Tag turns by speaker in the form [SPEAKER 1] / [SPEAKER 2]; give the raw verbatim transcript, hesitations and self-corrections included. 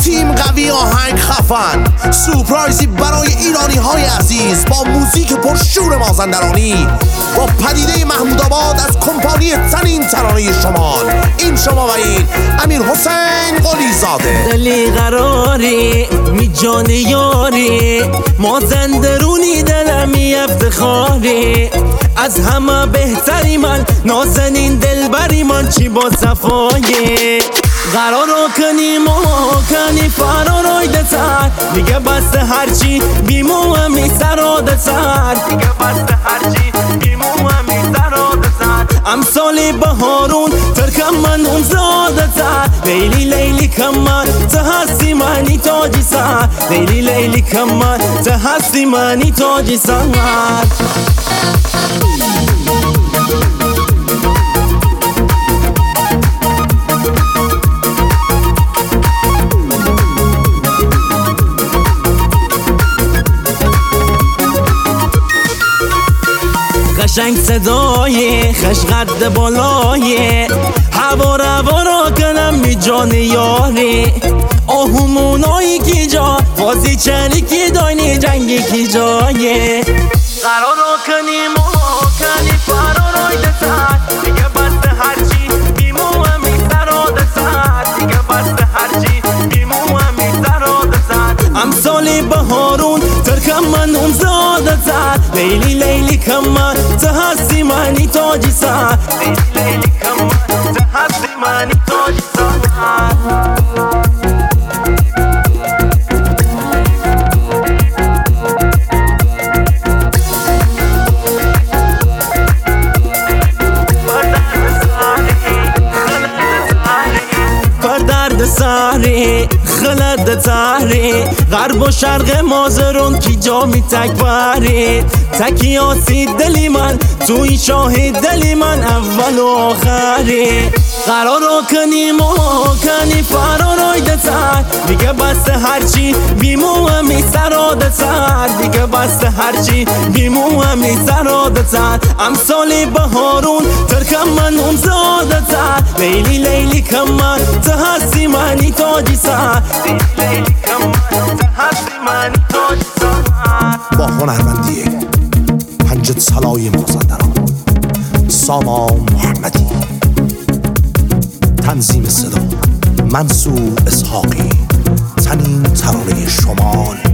[SPEAKER 1] تیم قوی، آهنگ خفن، سورپرایزی برای ایرانی های عزیز با موزیک پرشور مازندرانی، با پدیده محمود آباد از کمپانی تنین ترانه شمال. این شما و این امیر حسین قلی زاده.
[SPEAKER 2] دلی قراری می جان یاری، مازندرونی دلمی افتخاری، از همه بهتری من نازنین دلبری من، چی با صفایی قرارو کنیم و کنی فرارای دسر، دیگه بست هرچی بیمو همی سراده سر، دیگه بست هرچی بیمو همی سراده سر. امثالی بهارون ترکم من اون زاده سر، لیلی لیلی کمر تهستی منی تاجی سر، لیلی لیلی کمر تهستی منی تاجی سر. قشنگ صدای خش قد بالای، هوا روا را کنم می جان یاری، آهومونایی کی جا بازی چلی کی داینی جنگی کی جایه. قرار را کنیم و کنی فرارای دسر، دیگه بست هرچی بیمو همی سراده سر، دیگه بست هرچی بیمو همی سراده سر. امثالی بهارون ترکم من اون زاده سر، لیلی لیلی کمر تهستی منی تاجی سر، لیلی لیلی کمر تهستی منی تاجی سر. ساری خلد تاری، غرب و شرق مازرون کی جا می تکبری، تکی آسی دلی من توی شاهد دلی من اول و آخری. قرارو کنیم و کنی فرارای دسر، دیگه بست هرچی بیمو همی سراده سر، دیگه بست هرچی بیمو همی سراده سر. امثالی بهارون ترکم من اون زاده سر، لیلی لیلی کمر تهستی منی تاجی سر، لیلی لیلی کمر تهستی منی تاجی سر.
[SPEAKER 1] با هنرمندی پنجت سلای مازندران، سامان محمدی، تنظیم صدا منصور اسحاقی، تنین ترانه شمال.